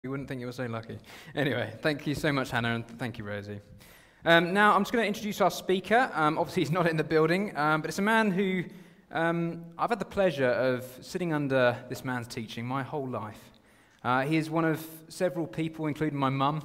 You wouldn't think you were so lucky. Anyway, thank you so much, Hannah, and thank you, Rosie. Now, I'm just going to introduce our speaker. Obviously, he's not in the building, but it's a man who I've had the pleasure of sitting under this man's teaching my whole life. He is one of several people, including my mum,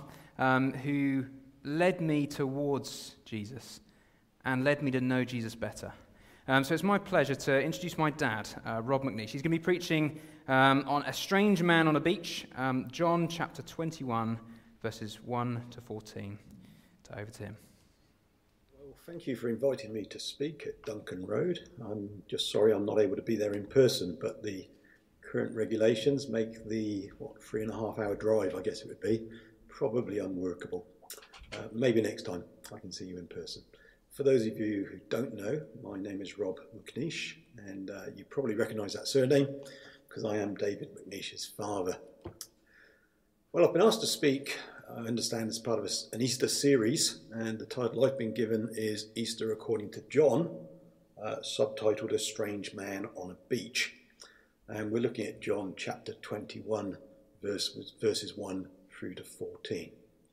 who led me towards Jesus and led me to know Jesus better. So it's my pleasure to introduce my dad, Rob McNeish. He's going to be preaching on A Strange Man on a Beach, John chapter 21, verses 1 to 14. So over to him. Well, thank you for inviting me to speak at Duncan Road. I'm just sorry I'm not able to be there in person, but the current regulations make the, 3.5 hour drive, I guess it would be, probably unworkable. Maybe next time I can see you in person. For those of you who don't know, my name is Rob McNeish, and you probably recognise that surname because I am David McNeish's father. Well, I've been asked to speak, I understand, as part of an Easter series, and the title I've been given is Easter According to John, subtitled A Strange Man on a Beach. And we're looking at John chapter 21, verses 1 through to 14.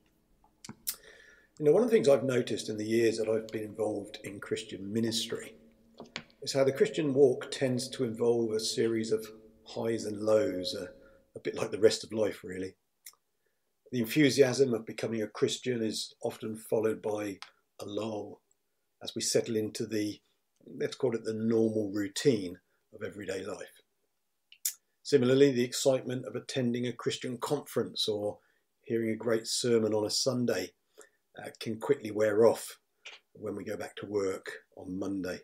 You know, one of the things I've noticed in the years that I've been involved in Christian ministry is how the Christian walk tends to involve a series of highs and lows, a bit like the rest of life, really. The enthusiasm of becoming a Christian is often followed by a lull as we settle into the, let's call it the normal routine of everyday life. Similarly, the excitement of attending a Christian conference or hearing a great sermon on a Sunday can quickly wear off when we go back to work on Monday.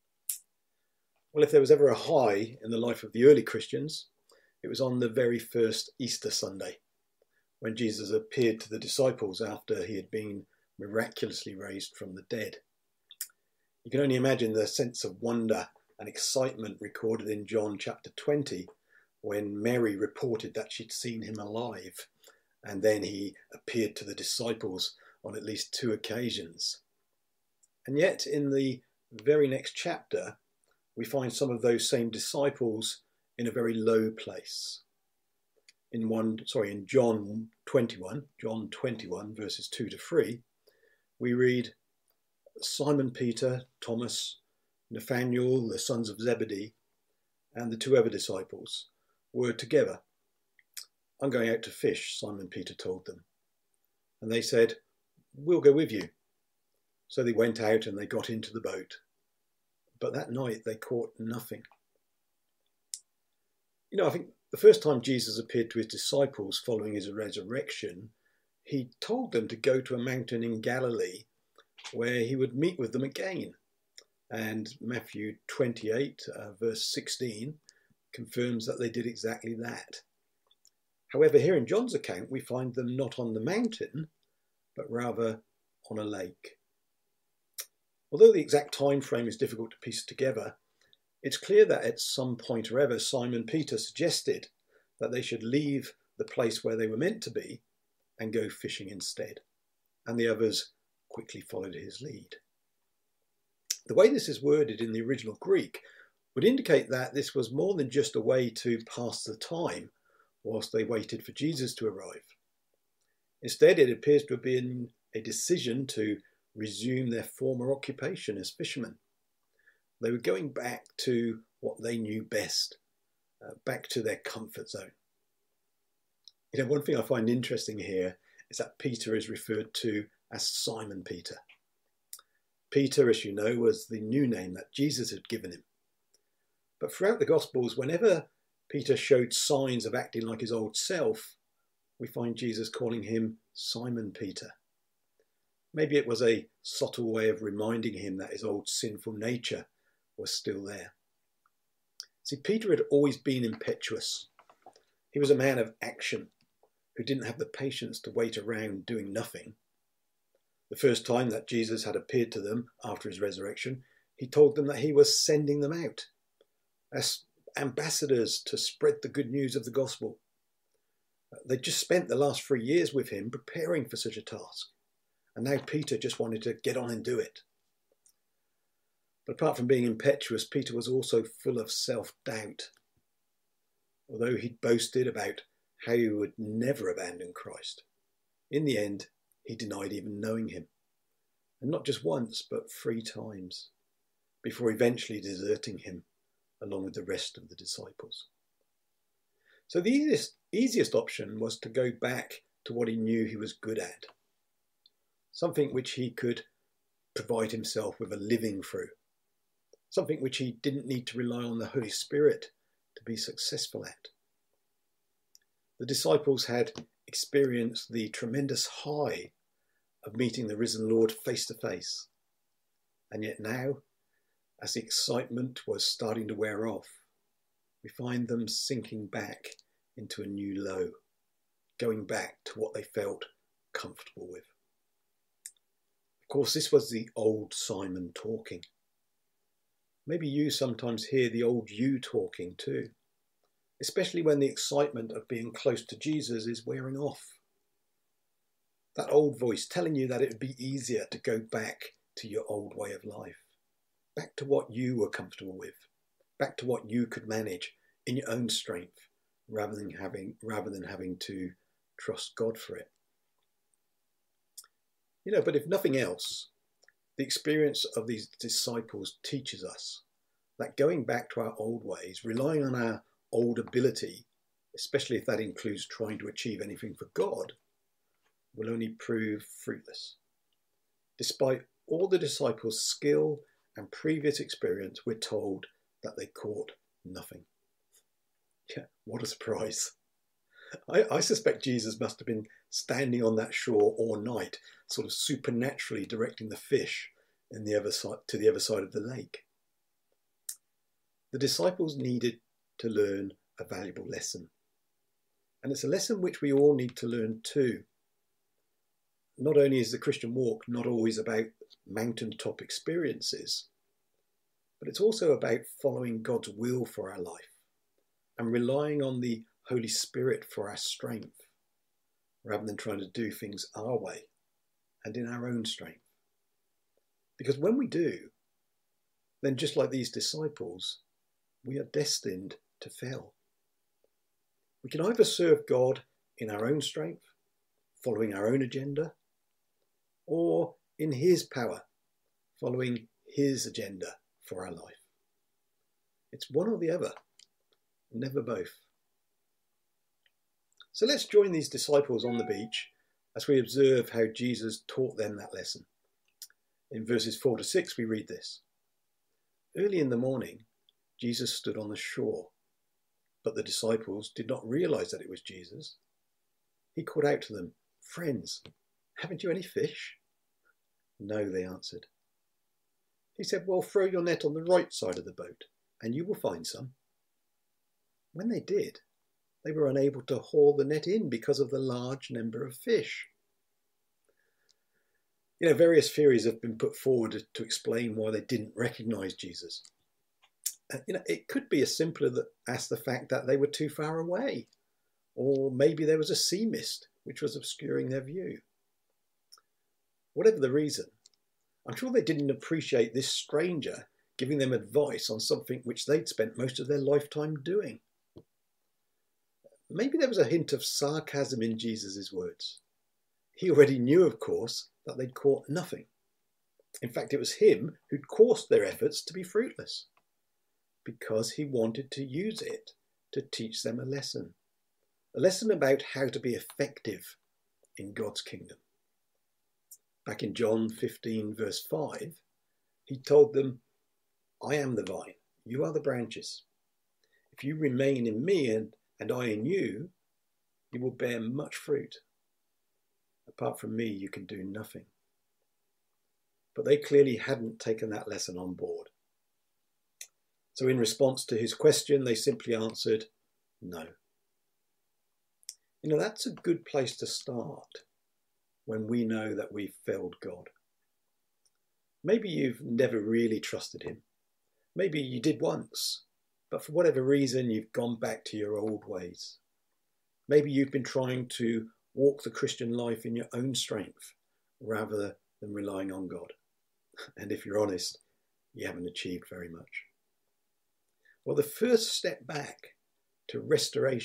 Well, if there was ever a high in the life of the early Christians, it was on the very first Easter Sunday, when Jesus appeared to the disciples after he had been miraculously raised from the dead. You can only imagine the sense of wonder and excitement recorded in John chapter 20, when Mary reported that she'd seen him alive, and then he appeared to the disciples on at least 2 occasions. And yet in the very next chapter, we find some of those same disciples in a very low place. In John 21, verses 2 to 3, we read, Simon Peter, Thomas, Nathanael, the sons of Zebedee, and the 2 other disciples were together. I'm going out to fish, Simon Peter told them. And they said, we'll go with you. So they went out and they got into the boat. But that night they caught nothing. You know, I think the first time Jesus appeared to his disciples following his resurrection, he told them to go to a mountain in Galilee where he would meet with them again. And Matthew 28, verse 16, confirms that they did exactly that. However, here in John's account, we find them not on the mountain, but rather on a lake. Although the exact time frame is difficult to piece together, it's clear that at some point or other, Simon Peter suggested that they should leave the place where they were meant to be and go fishing instead. And the others quickly followed his lead. The way this is worded in the original Greek would indicate that this was more than just a way to pass the time whilst they waited for Jesus to arrive. Instead, it appears to have been a decision to resume their former occupation as fishermen. They were going back to what they knew best, back to their comfort zone. You know, one thing I find interesting here is that Peter is referred to as Simon Peter. Peter, as you know, was the new name that Jesus had given him. But throughout the Gospels, whenever Peter showed signs of acting like his old self, we find Jesus calling him Simon Peter. Maybe it was a subtle way of reminding him that his old sinful nature was still there. See, Peter had always been impetuous. He was a man of action who didn't have the patience to wait around doing nothing. The first time that Jesus had appeared to them after his resurrection, he told them that he was sending them out as ambassadors to spread the good news of the gospel. They'd just spent the last 3 years with him preparing for such a task. And now Peter just wanted to get on and do it. But apart from being impetuous, Peter was also full of self-doubt. Although he'd boasted about how he would never abandon Christ. In the end, he denied even knowing him. And not just once, but 3 times, before eventually deserting him along with the rest of the disciples. So the easiest option was to go back to what he knew he was good at, something which he could provide himself with a living through, something which he didn't need to rely on the Holy Spirit to be successful at. The disciples had experienced the tremendous high of meeting the risen Lord face to face. And yet now, as the excitement was starting to wear off, we find them sinking back into a new low, going back to what they felt comfortable with. Of course, this was the old Simon talking. Maybe you sometimes hear the old you talking too, especially when the excitement of being close to Jesus is wearing off. That old voice telling you that it would be easier to go back to your old way of life, back to what you were comfortable with, back to what you could manage in your own strength, rather than having to trust God for it. But if nothing else, the experience of these disciples teaches us that going back to our old ways, relying on our old ability, especially if that includes trying to achieve anything for God, will only prove fruitless. Despite all the disciples' skill and previous experience, we're told that they caught nothing. Yeah, what a surprise. I suspect Jesus must have been standing on that shore all night, sort of supernaturally directing the fish to the other side of the lake. The disciples needed to learn a valuable lesson. And it's a lesson which we all need to learn too. Not only is the Christian walk not always about mountaintop experiences, but it's also about following God's will for our life and relying on the Holy Spirit for our strength, rather than trying to do things our way and in our own strength. Because when we do, then just like these disciples, we are destined to fail. We can either serve God in our own strength, following our own agenda, or in his power, following his agenda for our life. It's one or the other, never both. So let's join these disciples on the beach as we observe how Jesus taught them that lesson. In verses 4 to 6 we read this. Early in the morning, Jesus stood on the shore, but the disciples did not realize that it was Jesus. He called out to them, "Friends, haven't you any fish?" "No," they answered. He said, "Well, throw your net on the right side of the boat, and you will find some." When they did, they were unable to haul the net in because of the large number of fish. Various theories have been put forward to explain why they didn't recognize Jesus. It could be as simple as the fact that they were too far away, or maybe there was a sea mist which was obscuring their view. Whatever the reason, I'm sure they didn't appreciate this stranger giving them advice on something which they'd spent most of their lifetime doing. Maybe there was a hint of sarcasm in Jesus' words. He already knew, of course, that they'd caught nothing. In fact, it was him who'd caused their efforts to be fruitless, because he wanted to use it to teach them a lesson about how to be effective in God's kingdom. Back in John 15, verse 5, he told them, "I am the vine, you are the branches. If you remain in me and I in you, you will bear much fruit. Apart from me, you can do nothing." But they clearly hadn't taken that lesson on board. So in response to his question, they simply answered, "No." That's a good place to start when we know that we've failed God. Maybe you've never really trusted him. Maybe you did once, but for whatever reason, you've gone back to your old ways. Maybe you've been trying to walk the Christian life in your own strength rather than relying on God. And if you're honest, you haven't achieved very much. Well, the first step back to restoration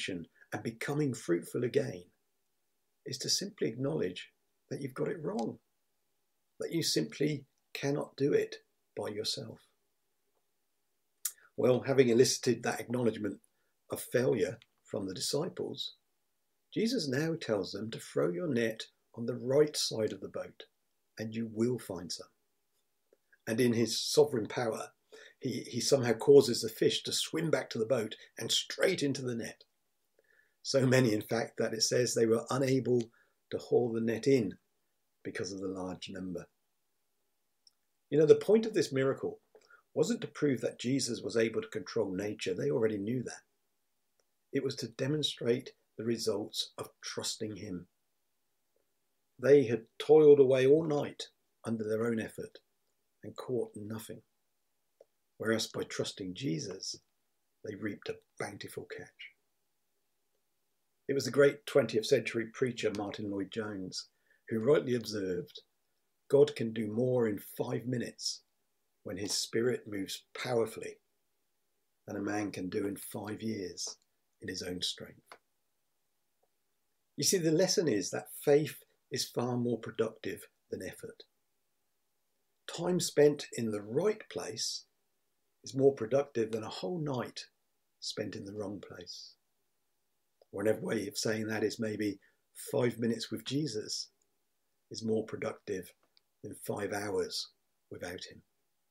and becoming fruitful again is to simply acknowledge that you've got it wrong, that you simply cannot do it by yourself. Well, having elicited that acknowledgement of failure from the disciples, Jesus now tells them to throw your net on the right side of the boat and you will find some. And in his sovereign power, he somehow causes the fish to swim back to the boat and straight into the net. So many, in fact, that it says they were unable to haul the net in because of the large number. You know, the point of this miracle wasn't to prove that Jesus was able to control nature. They already knew that. It was to demonstrate the results of trusting him. They had toiled away all night under their own effort and caught nothing, whereas by trusting Jesus, they reaped a bountiful catch. It was the great 20th century preacher Martin Lloyd-Jones who rightly observed, God can do more in 5 minutes when his spirit moves powerfully than a man can do in 5 years in his own strength. You see, the lesson is that faith is far more productive than effort. Time spent in the right place is more productive than a whole night spent in the wrong place. Or another way of saying that is maybe 5 minutes with Jesus is more productive than 5 hours without him.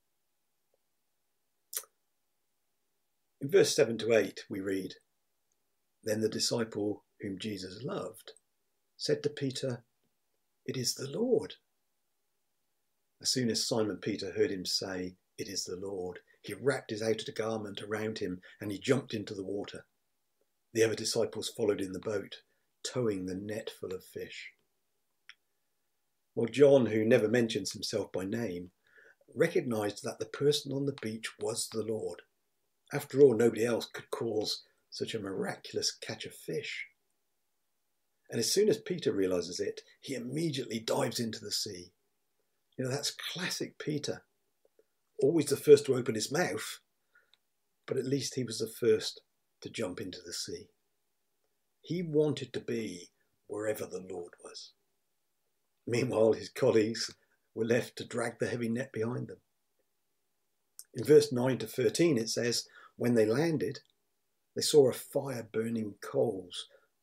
In verse 7 to 8 we read, Then the disciple whom Jesus loved said to Peter, It is the Lord. As soon as Simon Peter heard him say, It is the Lord, he wrapped his outer garment around him and he jumped into the water. The other disciples followed in the boat, towing the net full of fish. Well, John, who never mentions himself by name, recognised that the person on the beach was the Lord. After all, nobody else could cause such a miraculous catch of fish. And as soon as Peter realises it, he immediately dives into the sea. You know, that's classic Peter. Always the first to open his mouth, but at least he was the first to jump into the sea. He wanted to be wherever the Lord was. Meanwhile, his colleagues were left to drag the heavy net behind them. In verse 9 to 13 it says, when they landed, they saw a fire of burning coals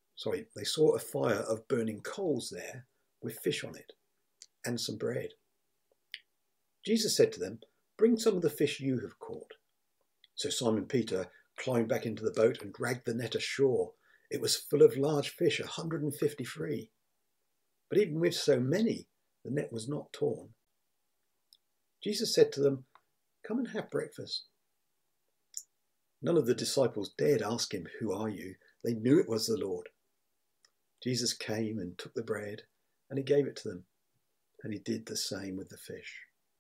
there with fish on it and some bread. Jesus said to them, Bring some of the fish you have caught. So Simon Peter climbed back into the boat and dragged the net ashore. It was full of large fish, 153. But even with so many, the net was not torn. Jesus said to them, Come and have breakfast. None of the disciples dared ask him, Who are you? They knew it was the Lord. Jesus came and took the bread and he gave it to them. And he did the same with the fish.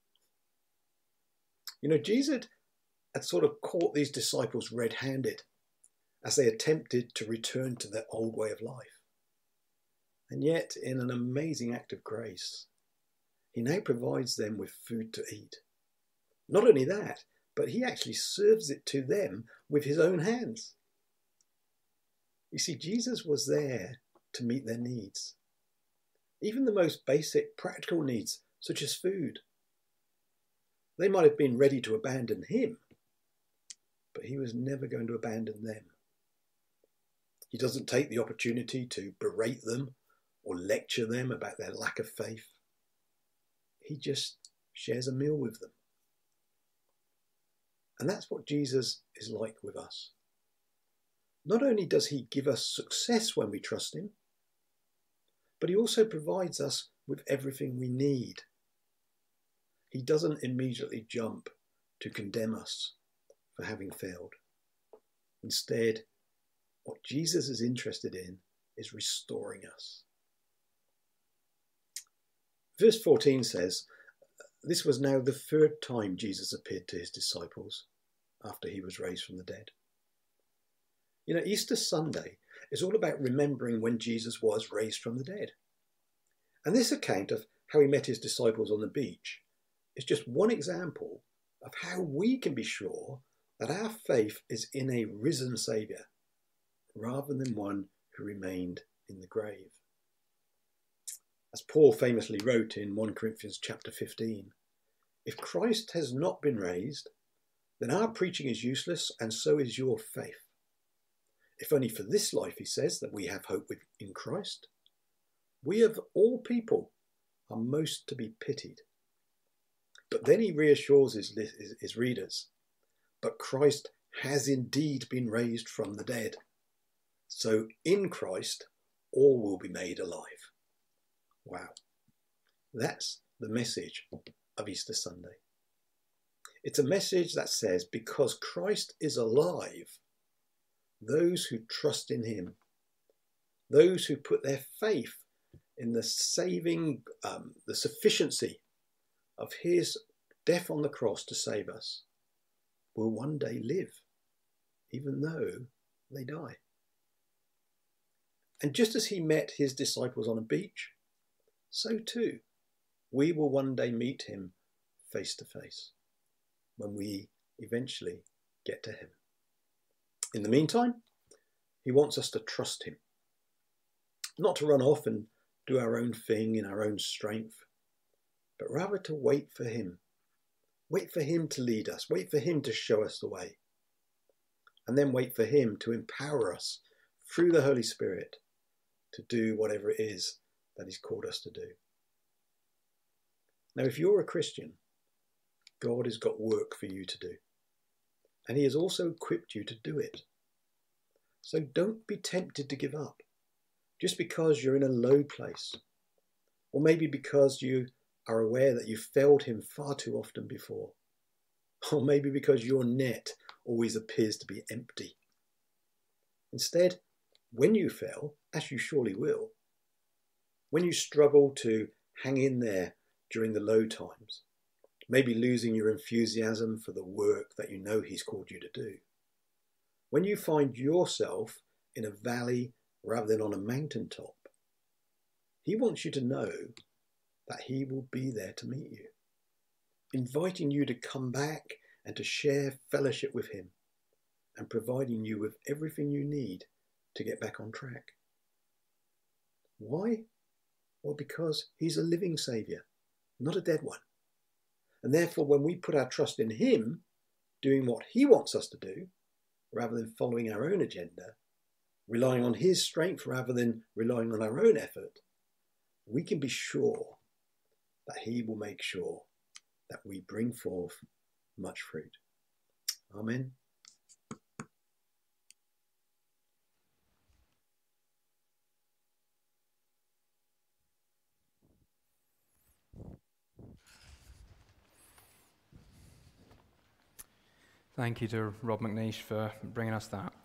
You know, Jesus had sort of caught these disciples red-handed as they attempted to return to their old way of life. And yet, in an amazing act of grace, he now provides them with food to eat. Not only that, but he actually serves it to them with his own hands. You see, Jesus was there to meet their needs. Even the most basic practical needs, such as food. They might have been ready to abandon him, but he was never going to abandon them. He doesn't take the opportunity to berate them or lecture them about their lack of faith. He just shares a meal with them. And that's what Jesus is like with us. Not only does he give us success when we trust him, but he also provides us with everything we need. He doesn't immediately jump to condemn us for having failed. Instead, what Jesus is interested in is restoring us. Verse 14 says, This was now the third time Jesus appeared to his disciples after he was raised from the dead. You know, Easter Sunday is all about remembering when Jesus was raised from the dead. And this account of how he met his disciples on the beach is just one example of how we can be sure that our faith is in a risen Saviour rather than one who remained in the grave. As Paul famously wrote in 1 Corinthians chapter 15, if Christ has not been raised, then our preaching is useless, and so is your faith. If only for this life, he says, that we have hope in Christ. We of all people are most to be pitied. But then he reassures his readers, but Christ has indeed been raised from the dead. So in Christ, all will be made alive. Wow. That's the message of Easter Sunday. It's a message that says, because Christ is alive, those who trust in him, those who put their faith in the saving, the sufficiency of his death on the cross to save us, will one day live, even though they die. And just as he met his disciples on a beach, so too we will one day meet him face to face when we eventually get to heaven. In the meantime, he wants us to trust him, not to run off and do our own thing in our own strength, but rather to wait for him to lead us, wait for him to show us the way, and then wait for him to empower us through the Holy Spirit to do whatever it is that he's called us to do. Now, if you're a Christian, God has got work for you to do, and he has also equipped you to do it. So don't be tempted to give up just because you're in a low place, or maybe because you are aware that you've failed him far too often before, or maybe because your net always appears to be empty. Instead, when you fail, as you surely will, when you struggle to hang in there during the low times, maybe losing your enthusiasm for the work that you know he's called you to do, when you find yourself in a valley rather than on a mountaintop, he wants you to know that he will be there to meet you, inviting you to come back and to share fellowship with him, and providing you with everything you need to get back on track. Why? Well, because he's a living Saviour, not a dead one. And therefore, when we put our trust in him, doing what he wants us to do, rather than following our own agenda, relying on his strength rather than relying on our own effort, we can be sure that he will make sure that we bring forth much fruit. Amen. Thank you to Rob McNeish for bringing us that.